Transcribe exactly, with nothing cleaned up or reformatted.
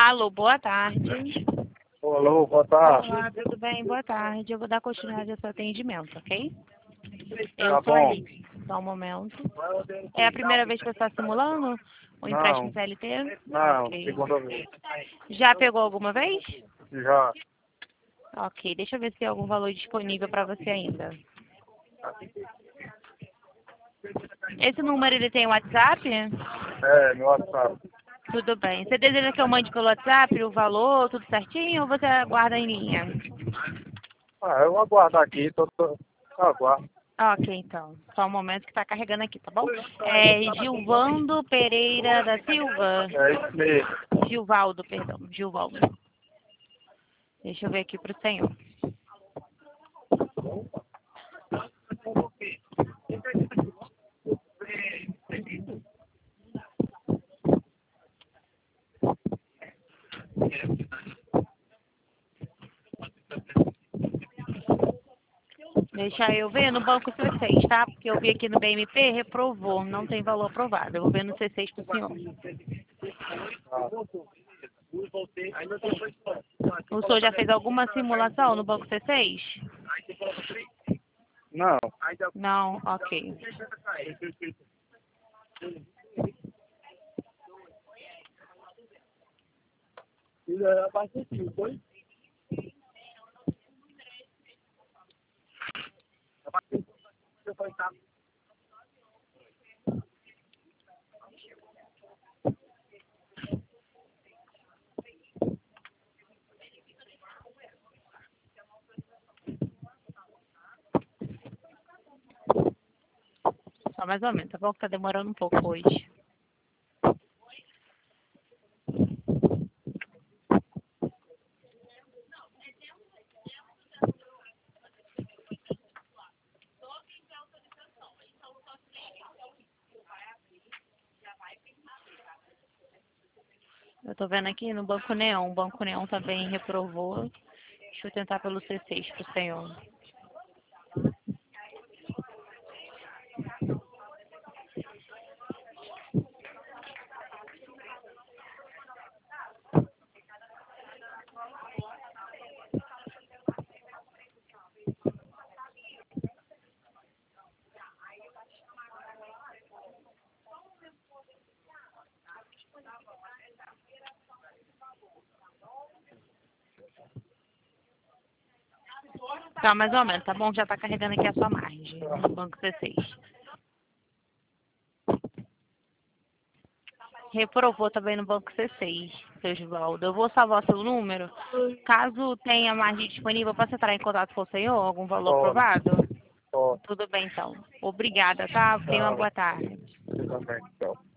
Alô, boa tarde. Alô, boa tarde. Olá, tudo bem? Boa tarde. Eu vou dar continuidade ao seu atendimento, ok? Eu Tá sou a bom. Alice. Só um momento. É a primeira vez que você está simulando o empréstimo Não, C L T? não, Ok. segunda vez. Já pegou alguma vez? Já. Ok, deixa eu ver se tem algum valor disponível para você ainda. Esse número, ele tem WhatsApp? É, no WhatsApp. Tudo bem. Você deseja que eu mande pelo WhatsApp o valor, tudo certinho, ou você aguarda em linha? Ah, eu vou aguardar aqui, tô, tô, eu aguardo. Ok, então. Só um momento que está carregando aqui, tá bom? É Gilvando Pereira da Silva. É isso mesmo. Gilvaldo, perdão. Gilvaldo. Deixa eu ver aqui pro senhor. Deixa eu ver no banco C seis, tá? Porque eu vi aqui no B M P, reprovou. Não tem valor aprovado. Eu vou ver no C seis pro senhor. O senhor já fez alguma simulação no banco C seis? Não. Não? Ok. Só mais ou menos, tá bom? Que tá demorando um pouco hoje. Eu tô vendo aqui no Banco Neon. O Banco Neon também reprovou. Deixa eu tentar pelo C seis pro senhor. Tá, mais ou menos, tá bom? Já tá carregando aqui a sua margem no Banco C seis. Reprovou também no Banco C seis, seu Givaldo. Eu vou salvar seu número. Caso tenha margem disponível, posso entrar em contato com o senhor? Algum valor Pode, aprovado? pode. Tudo bem, então. Obrigada, tá? Tenha uma Tá, boa tarde. eu também, então.